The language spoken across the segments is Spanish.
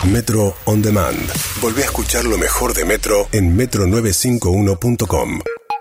Metro On Demand. Volvé a escuchar lo mejor de Metro en metro951.com.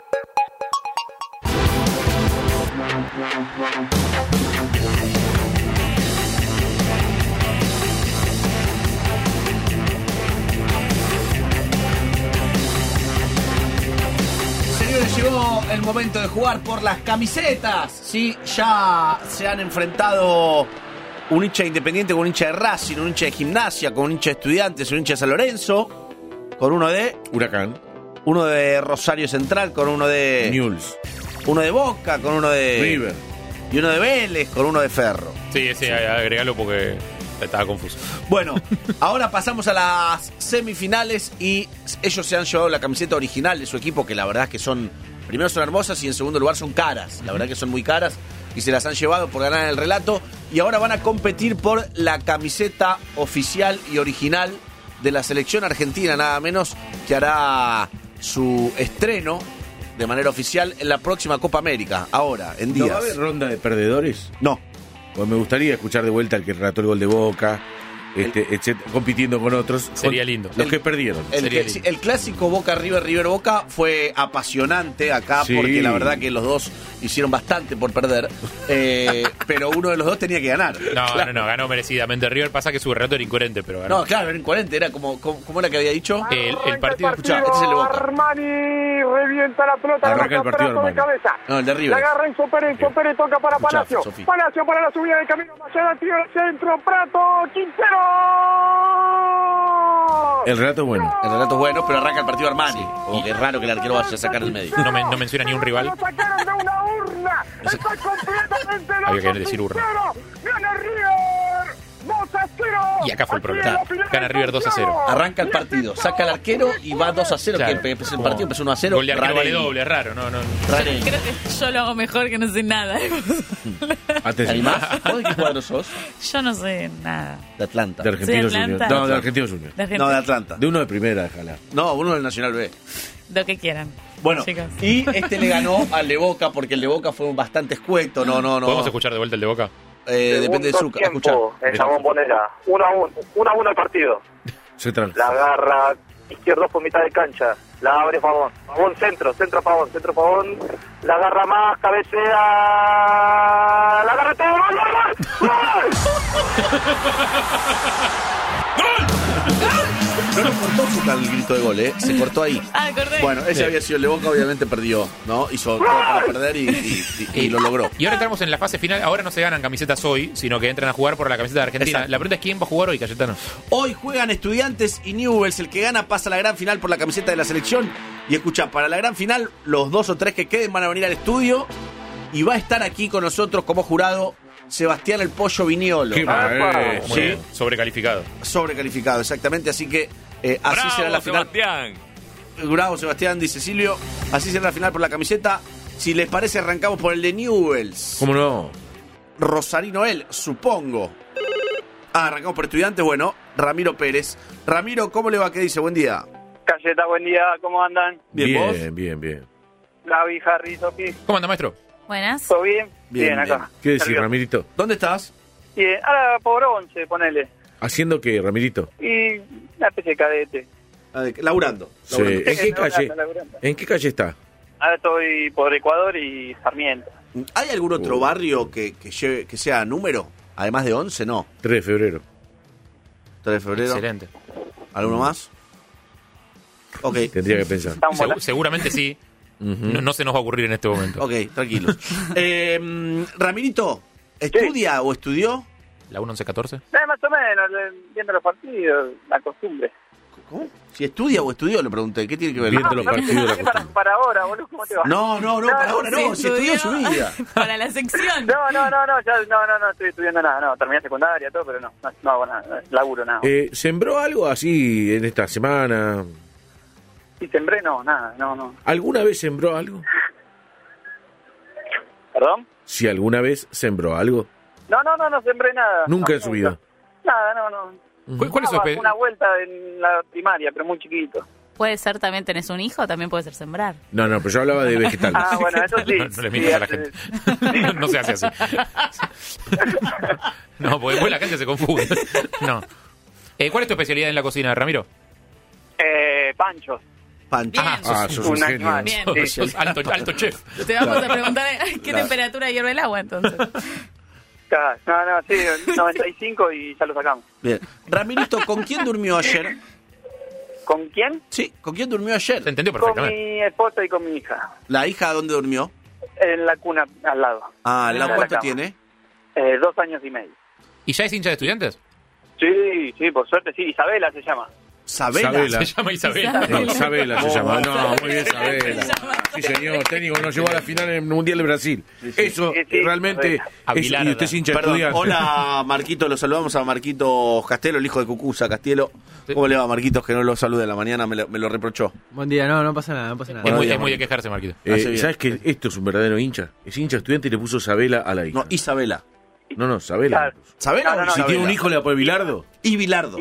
Señores, llegó el momento de jugar por las camisetas. Sí, ya se han enfrentado un hincha de Independiente con un hincha de Racing, un hincha de Gimnasia, con un hincha de Estudiantes, un hincha de San Lorenzo, con uno de Huracán, uno de Rosario Central, con uno de Newell's, uno de Boca, con uno de River y uno de Vélez, con uno de Ferro. Sí, agregalo porque estaba confuso. Bueno, ahora pasamos a las semifinales y ellos se han llevado la camiseta original de su equipo, que la verdad es que son, primero son hermosas y en segundo lugar son caras. La verdad que son muy caras y se las han llevado por ganar en el relato. Y ahora van a competir por la camiseta oficial y original de la selección argentina, nada menos, que hará su estreno de manera oficial en la próxima Copa América, ahora, en días. ¿No va a haber ronda de perdedores? No. Pues me gustaría escuchar de vuelta al que relató el gol de Boca, etcétera, compitiendo con otros. Sería lindo. Los que perdieron. El clásico Boca-River, River-Boca fue apasionante acá, Sí. porque la verdad que los dos hicieron bastante por perder, pero uno de los dos tenía que ganar. No, ganó merecidamente. River, pasa que su relato era incoherente, pero ganó. No, claro, era incoherente, era como era que había dicho. El partido, escuchá, este es el de Boca. Armani revienta la pelota. Arranca el partido, de Armani. cabeza. No, el de River. La agarra Enzo Pérez toca para Escuchá, Palacio. Sofía. Palacio para la subida del camino. Mayada, tiro al centro. Prato, Quintero. El relato es bueno. El relato es bueno, pero arranca el partido Armani. Como que es raro que el arquero vaya a sacar el medio. no menciona ni un rival. Lo sacaron de una urna. Está completamente loco. Había que decir urna. Gana River. 2-0. Y acá fue el problema. Gana River 2-0. Arranca el partido, saca al arquero y va 2-0. Claro. Que el partido empezó 1-0. Gol de arquero vale Rarelli. doble, es raro. No. Rarelli. Creo que yo lo hago mejor, que no sé nada. ¿Te Atención. animás? ¿Vos de qué cuadro sos? Yo no sé nada. De Atlanta. De Argentinos Soy Juniors. Atlanta. No, de Argentinos Juniors. De gente, No, de Atlanta. De uno de primera, déjala. No, uno del Nacional B. lo que quieran. Bueno, Chicos. y este le ganó al de Boca porque el de Boca fue bastante escueto. No. ¿Podemos escuchar de vuelta el de Boca? Depende de su escuchar. Esa bombonera. 1-1 el partido. Central. La agarra izquierdo por mitad de cancha. La abre Pavón. Pavón centro Pavón. La agarra más, cabecea. La agarra todo. No lo cortó Zucca el grito de gol, se cortó ahí. Ah, acordé. Bueno, ese Sí. había sido el de Boca, obviamente perdió, ¿no? Hizo todo para perder y lo logró. Y ahora entramos en la fase final. Ahora no se ganan camisetas hoy, sino que entran a jugar por la camiseta de Argentina. Exacto. La pregunta es quién va a jugar hoy, Cayetano. Hoy juegan Estudiantes y Newell's. El que gana pasa a la gran final por la camiseta de la selección. Y escucha, para la gran final, los 2 o 3 que queden van a venir al estudio. Y va a estar aquí con nosotros como jurado Sebastián el Pollo Viniolo. Qué maravilla. Muy bien, sobrecalificado. Sobrecalificado, exactamente. Así que así ¡Bravo, será la final. Sebastián! Bravo, Sebastián, dice Silvio. Así será la final por la camiseta. Si les parece, arrancamos por el de Newell's. ¿Cómo no? Rosarino él, supongo. Arrancamos por Estudiantes. Bueno, Ramiro Pérez. Ramiro, ¿cómo le va? ¿Qué dice? Buen día. Cayeta, buen día. ¿Cómo andan? Bien, ¿vos? Bien. Gaby, Harry, Sofi. ¿Cómo anda, maestro? Buenas. ¿Todo bien? Bien, acá. ¿Qué decís, Nervioso. Ramirito? ¿Dónde estás? Bien, ahora por 11, ponele. ¿Haciendo qué, Ramirito? Y una especie de cadete. Laburando. Sí. ¿En qué calle? Laburando. ¿En qué calle está? Ahora estoy por Ecuador y Sarmiento. ¿Hay algún otro barrio que sea número? Además de 11, no. 3 de febrero. 3 de febrero. Excelente. ¿Alguno más? Ok. Tendría que pensar. Estamos Seguramente sí. Ujú. No se nos va a ocurrir en este momento. Ok, tranquilos. Ramirito, ¿estudia o estudió? ¿La 1-11-14? más o menos, viendo los partidos, la costumbre. ¿Cómo? Si estudia o estudió, le pregunté. ¿Qué tiene que ver? Viendo los partidos de la costumbre. para ahora, boludo, ¿cómo te va? No, para ahora no. Si estudió su vida. Para la sección. No, estoy estudiando nada, no, terminé secundaria, todo, pero no hago nada, laburo nada. ¿Sembró algo así en esta semana? Si sembré, nada. ¿Alguna vez sembró algo? ¿Perdón? Si alguna vez sembró algo. No sembré nada. Nunca No, en su vida. Nada, no. ¿Cuál es su espe- Una vuelta en la primaria, pero muy chiquito. Puede ser también tenés un hijo, también puede ser sembrar. No, pero yo hablaba de vegetales. Ah, bueno, eso sí. No le mientas a la gente. No se hace así. No, porque después la gente se confunde. No. ¿Cuál es tu especialidad en la cocina, Ramiro? Panchos. Pancho. Bien. sos un Un genio. animal. Bien. Sí, Sos alto chef. Te vamos a preguntar qué temperatura hierve el agua, entonces. Claro. No, sí, 95 y ya lo sacamos. Bien. Ramirito, ¿con quién durmió ayer? ¿Con quién? Sí, ¿con quién durmió ayer? Se entendió Con perfectamente. mi esposa y con mi hija. ¿La hija dónde durmió? En la cuna, al lado. Ah, En la ¿cuánto cama. tiene? 2 años y medio. ¿Y ya es hincha de Estudiantes? Sí, por suerte sí. Isabela se llama. ¿Sabela? Sabela. Se llama Isabel. No, Sabela se llama. No, muy bien, Sabela. Sí, señor, técnico nos llevó a la final en el Mundial de Brasil. Eso Sí, realmente. A Y Bilarda. usted es hincha de Perdón, Estudiantes. hola Marquito, lo saludamos a Marquito Castelo, el hijo de Cucuza Castielo. ¿Cómo le va, Marquitos, que no lo salude en la mañana? Me lo reprochó. Buen día, no pasa nada, no pasa nada. Es muy, Bueno, es muy de quejarse, Marquito. Hace bien. ¿Sabes que esto es un verdadero hincha? Es hincha Estudiante y le puso Sabela a la hija. No, Isabela. No, Sabela. Claro. ¿Sabela No, o no, Si Isabela? tiene un hijo, le va a poner Bilardo. Y Bilardo.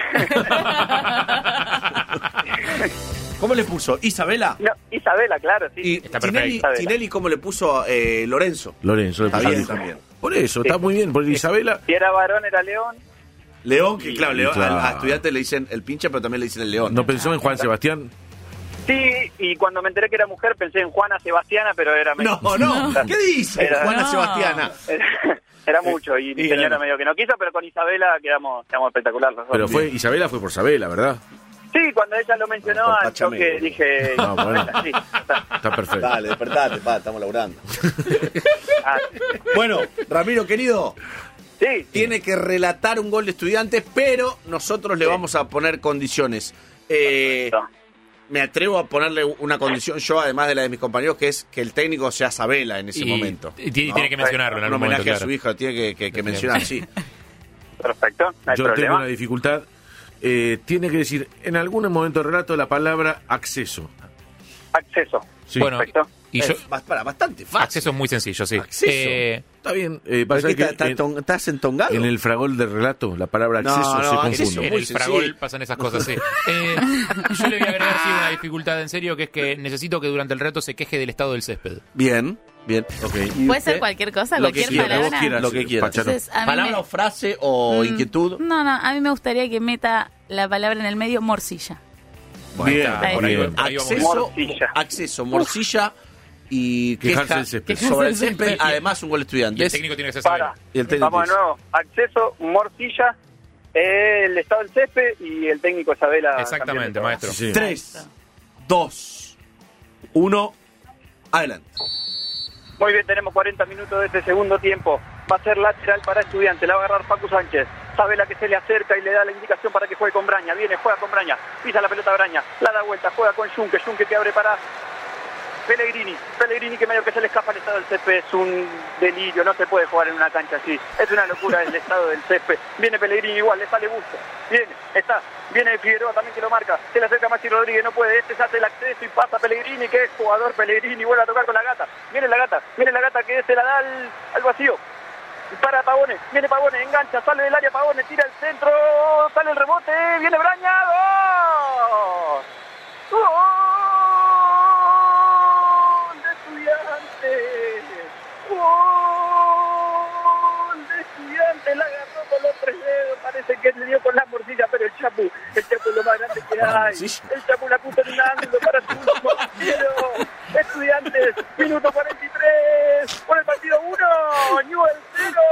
¿Cómo le puso? ¿Isabela? No, Isabela, claro, sí. Y Está Tinelli, perfecto. Tinelli, ¿cómo le puso Lorenzo? Lorenzo le Está puso al bien hijo. también. Por eso, está muy bien. Porque Isabela. Si era varón, era León. León, que claro, León, Claro. a estudiantes le dicen el pinche, pero también le dicen el León. ¿No pensó en Juan Sebastián? Sí, y cuando me enteré que era mujer pensé en Juana Sebastiana, pero era medio... No. ¿Qué dice? Era- Juana No. Sebastiana. Era mucho, y mi Y señora ganó. medio que no quiso, pero con Isabela quedamos espectacular los dos. Pero Isabela fue por Sabela, ¿verdad? Sí, cuando ella lo mencionó, Por al Pachamé. choque dije... Ah, bueno. Sí, está. Está perfecto. Dale, despertate, estamos laburando. Ah, Bueno, Ramiro, querido, sí, tiene que relatar un gol de Estudiantes, pero nosotros le vamos a poner condiciones. Me atrevo a ponerle una condición yo, además de la de mis compañeros, que es que el técnico sea Sabela en ese momento. Y tiene que mencionarlo en Un algún homenaje momento, a su claro. hija, tiene que mencionar, sí. perfecto, no hay Yo tengo problema. una dificultad. Tiene que decir en algún momento del relato la palabra acceso. Acceso. Sí. Bueno, Perfecto. y yo, Bastante fácil. acceso es muy sencillo, sí. Acceso. Está bien. ¿Pero Pasa qué, que ¿Estás entongado? en el fragol del relato la palabra No, acceso no, se acceso confunde. En muy el sencillo. fragol pasan esas cosas, sí. Yo le voy a agregar sí, una dificultad en serio, que es que necesito que durante el relato se queje del estado del césped. Bien. Ok. Puede ser cualquier cosa, Lo que cualquier quieras, palabra. vos quieras. Lo que quieras. Pachano. Entonces, a mí ¿Palabra me- o frase o inquietud? No, a mí me gustaría que meta la palabra en el medio morcilla. Bien, está, por ahí, bien. por ahí vamos. Acceso, morcilla y Quejarse del césped. sobre el Quejarse del césped, césped. además un gol de Y el Estudiantes. técnico tiene que ser Para. Sabela. Y el técnico Vamos de nuevo. Acceso, morcilla, el estado del césped y el técnico Isabela. Exactamente, campeón de maestro. Sí. 3, 2, 1, adelante. todo. Muy bien, tenemos 40 minutos de este segundo tiempo. Va a ser lateral para Estudiantes, la va a agarrar Facu Sánchez. Sabela que se le acerca y le da la indicación para que juegue con Braña. Viene, juega con Braña, pisa la pelota Braña, la da vuelta, juega con Junque que abre para Pellegrini que medio que se le escapa el estado del césped. Es un delirio, no se puede jugar en una cancha así. Es una locura el estado del césped. Viene Pellegrini igual, le sale gusto. Viene Figueroa también que lo marca. Se le acerca Maxi Rodríguez, no puede. Este se hace el acceso y pasa Pellegrini, que es jugador Pellegrini. Vuelve a tocar con la gata. Viene la gata que se la da al vacío. Para Pavone, viene Pavone, engancha, sale del área Pavone, tira el centro, sale el rebote, viene Braña, ¡gol! ¡Gol de Estudiantes! ¡Gol de Estudiantes! La agarró con los 3 dedos, parece que le dio con la morcilla, pero el Chapu es lo más grande que hay. El Chapu la puso en un ángulo para su último arquero. Estudiantes, minuto 43, por el partido 1, Newell 0.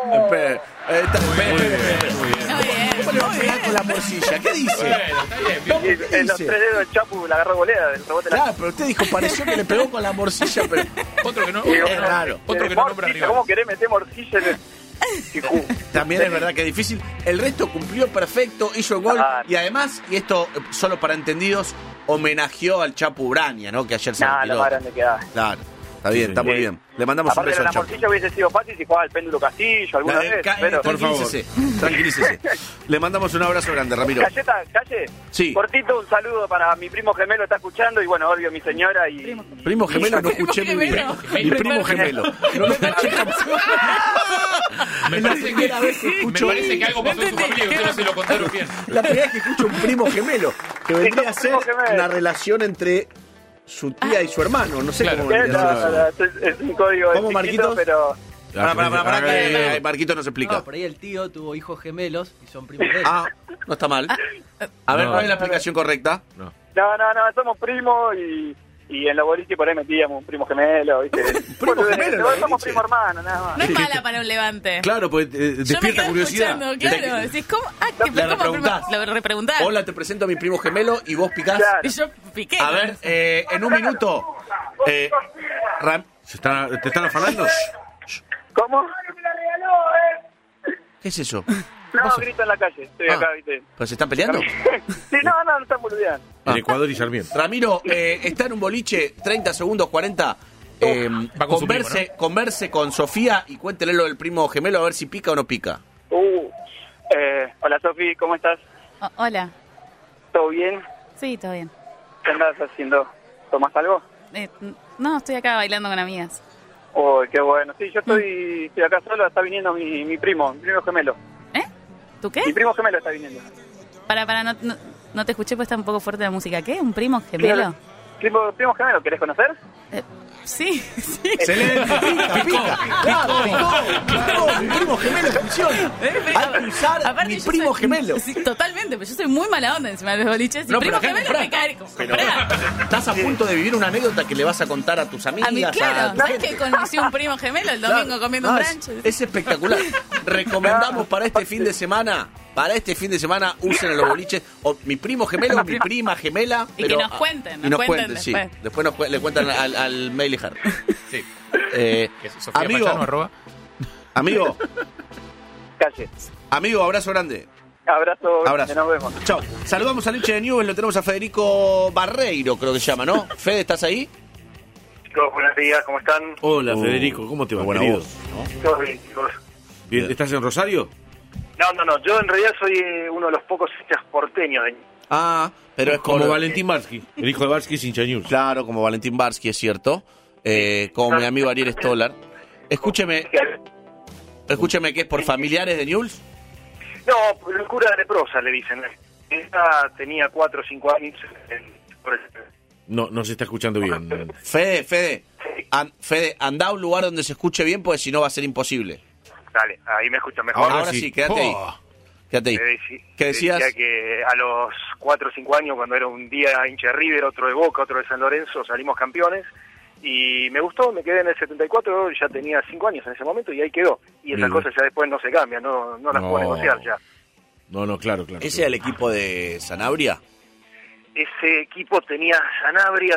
¿Cómo le va a pegar con la morcilla? ¿Qué dice? Bueno, está bien. Y en los 3 dedos el Chapu la agarró golea del rebote de la... Claro, pero usted dijo, pareció que le pegó con la morcilla, pero... Otro que no, Es raro. otro que no nombra Morcilla, arriba. ¿cómo querés meter morcilla en el... También es verdad que es difícil. El resto cumplió perfecto, hizo el gol Claro. y además, y esto solo para entendidos, homenajeó al Chapu Braña, ¿no? Que ayer se Nada, lo retiró. más grande que hay. Claro, está bien, está muy Sí. bien. Le mandamos un Aparte beso de la al Chapu. morcilla hubiese sido fácil si jugaba el péndulo Castillo alguna vez, pero... por favor. Tranquilícese. Le mandamos un abrazo grande, Ramiro. Calle, Sí. cortito, un saludo para mi primo gemelo, está escuchando, y bueno, obvio, mi señora y... Primo gemelo no escuché muy bien. Mi primo gemelo. No lo escuché jamás. Me Es la parece primera vez que me escucho- parece que algo pasó en su familia y ustedes no se lo contaron bien. La primera vez que escucho un primo gemelo, que vendría a ser primo gemelo. una relación entre su tía y su hermano. No sé Claro. cómo vendría a ser eso. Es un código ¿Cómo, chiquito, Marquitos? pero Para que Marquito nos explica. No, por ahí el tío tuvo hijos gemelos y son primos de él. Ah, no está mal. A ver, No. ¿cuál es la explicación correcta? No, somos primos y en los boliches por ahí metíamos un primo gemelo, ¿viste? ¿Primo gemelo en los Somos boliches? primo hermano, nada más. No es mala para un levante. Claro, pues Yo me despierta quedé curiosidad. escuchando, claro. Decís, ¿cómo? Le repreguntás. Lo repreguntás. Hola, te presento a mi primo gemelo y vos picás. Claro. Y yo piqué. A ver, en un minuto. ¿Te están afanando? ¿Cómo? ¿Qué es eso? No, grito en la calle, estoy acá, ¿viste? ¿Pues se están peleando? Sí, no están boludeando. En Ecuador y Sarmiento. Ramiro, está en un boliche, 30 segundos, 40. Va con su Converse con Sofía y cuéntele lo del primo gemelo a ver si pica o no pica. Hola, Sofi, ¿cómo estás? Hola. ¿Todo bien? Sí, todo bien. ¿Qué andas haciendo? ¿Tomás algo? No, estoy acá bailando con amigas. Oh, qué bueno. Sí, yo estoy acá solo, está viniendo mi primo gemelo. ¿Eh? ¿Tú qué? Mi primo gemelo está viniendo. No te escuché, pues está un poco fuerte la música. ¿Qué? ¿Un primo gemelo? Primo gemelo, ¿querés conocer? Sí. Excelente, pica. Claro, picó. Mi primo gemelo funciona. Hay que usar Aparte, mi yo primo soy- gemelo. Sí, totalmente, pero yo soy muy mala onda encima de los boliches. No, Y primo pero acá gemelo me comprá. cae. Pero Comprá. estás a punto de vivir una anécdota que le vas a contar a tus amigas. A mí, claro. ¿Sabes que conocí un primo gemelo el domingo comiendo un brunch? Es espectacular. Recomendamos para este fin de semana. Para este fin de semana usen en los boliches o mi primo gemelo o mi prima gemela. Y que nos cuenten, y nos nos cuenten cuenten, sí. después. Después le cuentan al mail y Jar. Sí. Sofía Amigo, Pachano, arroba. Calle. amigo, abrazo grande. Abrazo. Nos vemos. Chao. Saludamos al hincha de Newell, lo tenemos a Federico Barreiro, creo que se llama, ¿no? Fede, ¿estás ahí? Chicos, buenos días, ¿cómo están? Hola, Federico, ¿cómo te va, buena querido? voz. Todos bien, chicos. Bien, ¿estás en Rosario? No, yo en realidad soy uno de los pocos hinchas porteños de... Ah, pero es Como Valentín Barsky. El hijo de Barsky es hincha News. Claro, como Valentín Barsky, es cierto. Como mi amigo Ariel Stolar. Escúcheme, que es por familiares de Newell's. No, locura de prosa le dicen. Esta tenía 4 o 5 años. No se está escuchando bien. Fede, anda a un lugar donde se escuche bien, porque si no va a ser imposible. Dale, ahí me escuchan mejor. Ahora sí, quédate ahí. Quédate ahí. ¿Qué decías? Decía que a los 4 o 5 años, cuando era un día hincha de River, otro de Boca, otro de San Lorenzo, salimos campeones. Y me gustó, me quedé en el 74, ya tenía 5 años en ese momento y ahí quedó. Y esas Bien. cosas ya después no se cambian, no las puedo negociar ya. No, claro. ¿Ese era el equipo de Sanabria? Ese equipo tenía Sanabria,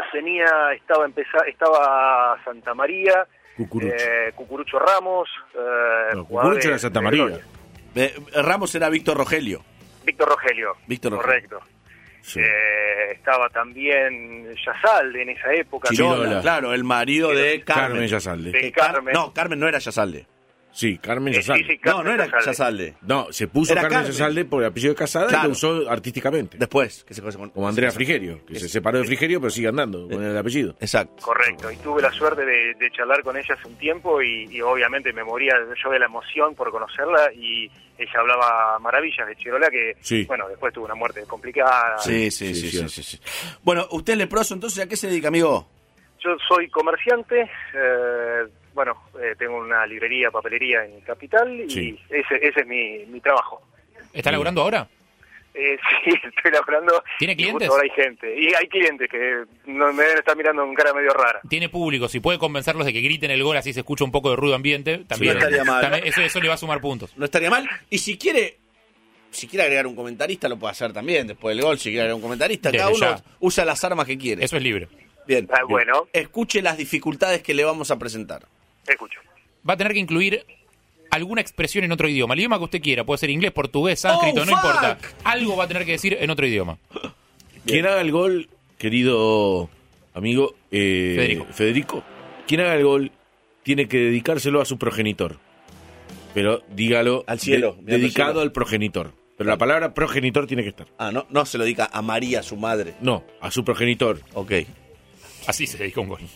estaba Santa María, Cucurucho Ramos, Cucurucho era Santa María. Ramos era Víctor Rogelio. Víctor Rogelio. Correcto. Sí. Estaba también Yazalde en esa época. Chirola. Claro, el marido de Carmen. Carmen Yazalde. De Carmen. No, Carmen no era Yazalde. Sí, Carmen Yazalde. sí, No, no era Yazalde. Yazalde. No, se puso Era Carmen Carmen. Yazalde por el apellido de casada Claro. y lo usó artísticamente. Después, que se fue con... Como Andrea Frigerio, que se separó de Frigerio pero sigue andando con el apellido. Exacto. Correcto, y tuve la suerte de charlar con ella hace un tiempo y obviamente me moría yo de la emoción por conocerla y ella hablaba maravillas de Chirola que, Sí. bueno, después tuvo una muerte complicada. Sí. Bueno, usted es leproso, entonces, ¿a qué se dedica, amigo? Yo soy comerciante, tengo una librería, papelería en Capital y Sí. ese es mi trabajo. ¿Está laburando ahora? Sí, estoy laburando. ¿Tiene y clientes? justo ahora hay gente. Y hay clientes que me deben estar mirando con cara medio rara. Tiene público, si puede convencerlos de que griten el gol así se escucha un poco de ruido ambiente, también, no estaría mal. también eso le va a sumar puntos. No estaría mal. Y si quiere agregar un comentarista, lo puede hacer también. Después del gol, si quiere agregar un comentarista, Desde cada uno ya. usa las armas que quiere. Eso es libre. Bien. Bueno, Escuche las dificultades que le vamos a presentar. escucho. Va a tener que incluir alguna expresión en otro idioma, el idioma que usted quiera, puede ser inglés, portugués, sánscrito, no fuck! importa. Algo va a tener que decir en otro idioma. Quien haga el gol, querido amigo Federico, quien haga el gol tiene que dedicárselo a su progenitor. Pero dígalo Al cielo, mirando al dedicado cielo. al progenitor. Pero la palabra progenitor tiene que estar. Ah, no se lo diga a María, su madre. No, a su progenitor. Ok. Así se dedica un gol.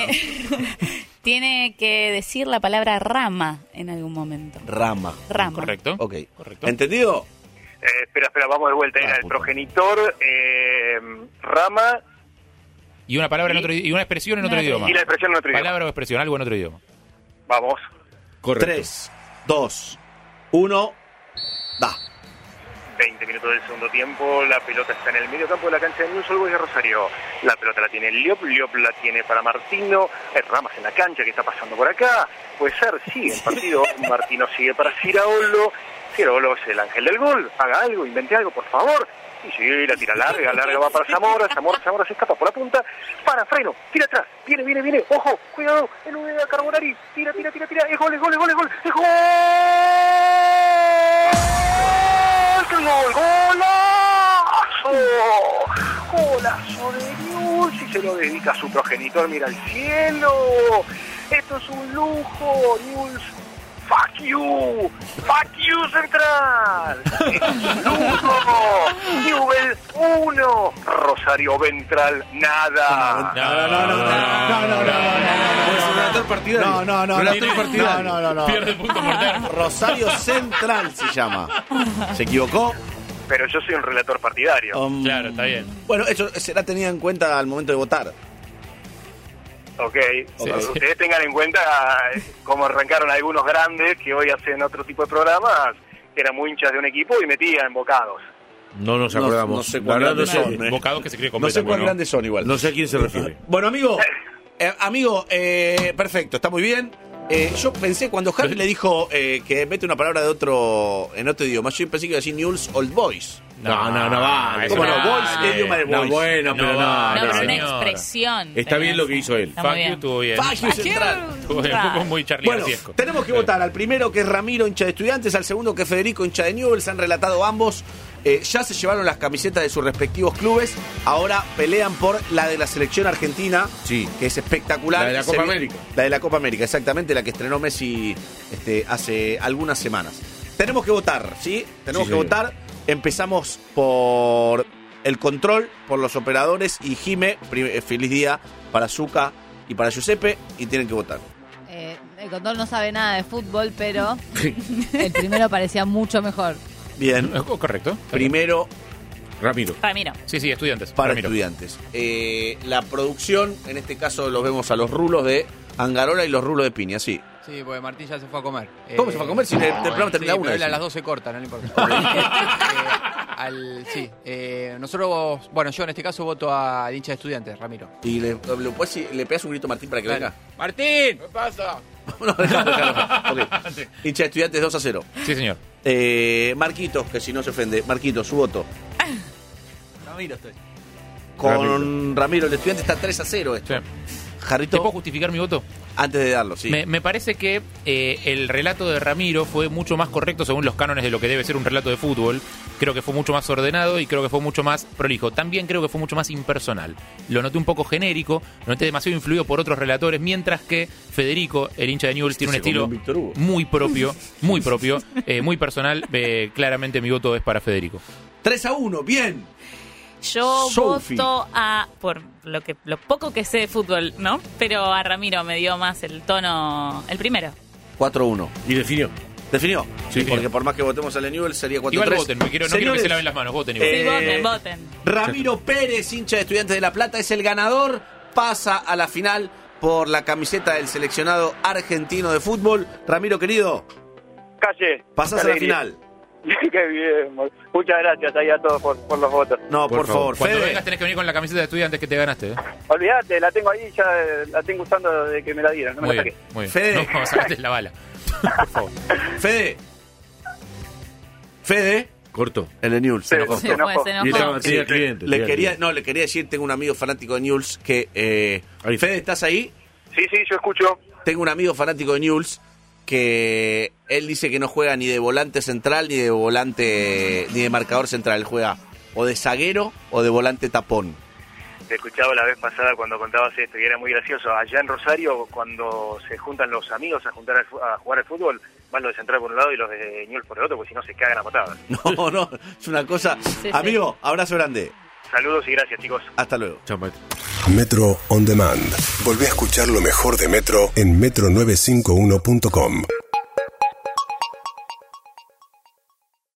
Tiene que decir la palabra rama en algún momento. Rama. Rama. ¿Correcto? Ok. Correcto. ¿Entendido? Espera, vamos de vuelta. Era el puta. progenitor, rama Y una palabra en otro y una expresión en otro idioma. y la expresión en otro idioma. Palabra o expresión, algo en otro idioma. Vamos. Correcto. 3, 2, 1, da. 20 minutos del segundo tiempo, la pelota está en el medio campo de la cancha de Newell's Old Boys de Rosario. La pelota la tiene Liop la tiene para Martino, Ramas en la cancha, ¿qué está pasando por acá? Puede ser, sigue el partido, Martino sigue para Ciraolo es el ángel del gol, haga algo, invente algo, por favor. Y sí, la tira larga va para Zamora se escapa por la punta, para freno, tira atrás, viene, ojo, cuidado, el Udea Carbonari, tira, es gol, golazo de Newell's, y se lo dedica a su progenitor, mira al cielo, esto es un lujo, Newell's, fuck you Central, esto es un lujo, Newell's 1, Rosario Ventral nada. No. Pierde punto por termo. Rosario Central se llama. ¿Se equivocó? Pero yo soy un relator partidario. Claro, está bien. Bueno, eso será tenido en cuenta al momento de votar. Ok. Sí. Ustedes tengan en cuenta cómo arrancaron algunos grandes que hoy hacen otro tipo de programas, que eran muy hinchas de un equipo y metían bocados. No nos acordamos. No sé cuál grandes son. Bocados que se cree No completo. sé cuál grandes son igual. No sé a quién se refiere. Bueno, amigo, perfecto, está muy bien. Yo pensé cuando Harry le dijo que mete una palabra en otro idioma, yo pensé que iba a decir Newell's Old Boys. No, vale. ¿Cómo no? Vale. Boys, ¿qué idioma de No, Boys? bueno, pero No, No, pero una señor. expresión. Está bien lo que hizo él. Está muy Fuck you, bien. estuvo bien. Fuck you, Central. Estuvo bien, fue muy Charlie Bueno, Garciesco. tenemos que votar al primero, que es Ramiro, hincha de Estudiantes, al segundo, que es Federico, hincha de Newell's. Han relatado ambos. Ya se llevaron las camisetas de sus respectivos clubes. Ahora pelean por la de la selección argentina, Sí. que es espectacular. La de la Copa América. La de la Copa América, exactamente, la que estrenó Messi hace algunas semanas. Tenemos que votar, ¿sí? Tenemos que señor. votar. Empezamos por el control, por los operadores y Jime. Feliz día para Zucca y para Giuseppe, y tienen que votar. El control no sabe nada de fútbol, pero el primero parecía mucho mejor. Bien, Correcto. primero Ramiro. Ramiro. Sí, Estudiantes. para Ramiro. Estudiantes. La producción, en este caso los vemos a los rulos de Angarola y los rulos de Piña, sí. Sí, porque Martín ya se fue a comer. ¿Cómo se fue a comer si el programa termina sí, una? pero él a decime. las 12 corta, no le importa. Nosotros, bueno, yo en este caso voto al hincha de Estudiantes, Ramiro. Y le pegas un grito a Martín para que Dale. venga. ¡Martín! ¿Qué pasa? No, déjalo. Ok. Hincha de Estudiantes 2-0. Sí, señor. Marquitos, que si no se ofende. Marquitos, su voto. Ramiro estoy. Con Ramiro, el Estudiante está 3-0 esto. Sí. ¿Te Jarrito, puedo justificar mi voto? antes de darlo, sí. Me parece que el relato de Ramiro fue mucho más correcto según los cánones de lo que debe ser un relato de fútbol. Creo que fue mucho más ordenado y creo que fue mucho más prolijo. También creo que fue mucho más impersonal. Lo noté un poco genérico, lo noté demasiado influido por otros relatores, mientras que Federico, el hincha de Newell's, tiene un Se comió estilo un Víctor Hugo. muy personal. Claramente mi voto es para Federico. 3-1, bien. Yo Sophie. voto por lo poco que sé de fútbol, ¿no? Pero a Ramiro me dio más el tono, el primero. 4-1. Y definió. ¿Definió? Sí, Definió. porque por más que votemos a Newell's sería 4-3. Igual voten, no quiero que Señores, se laven las manos, voten igual. Sí, voten. Ramiro Pérez, hincha de Estudiantes de La Plata, es el ganador. Pasa a la final por la camiseta del seleccionado argentino de fútbol. Ramiro, querido, Calle. pasás a la final. Qué bien. Muchas gracias ahí a todos por los votos. No, por favor. Cuando Fede. vengas tenés que venir con la camiseta de Estudiantes que te ganaste. Olvídate, la tengo ahí, ya la tengo usando desde que me la dieron. No me Muy la bien, saqué. muy bien. Fede. No, sacaste la bala. Por favor. Fede, Corto. en el Newell's. Sí, se enojó. se enojó. Se Y enojó. estaba tenía clientes. Le quería decir, tengo un amigo fanático de Newell's que... Ahí. Fede, ¿estás ahí? Sí, yo escucho. Tengo un amigo fanático de Newell's que él dice que no juega ni de volante central ni de marcador central. Él juega o de zaguero o de volante tapón. Te escuchaba la vez pasada cuando contabas esto y era muy gracioso. Allá en Rosario, cuando se juntan los amigos a jugar al fútbol, van los de central por un lado y los de Newell's por el otro, porque si no se cagan a patadas. No, es una cosa... Sí. Amigo, abrazo grande. Saludos y gracias, chicos. Hasta luego. Chao, maestro. Metro On Demand. Volvé a escuchar lo mejor de Metro en metro951.com.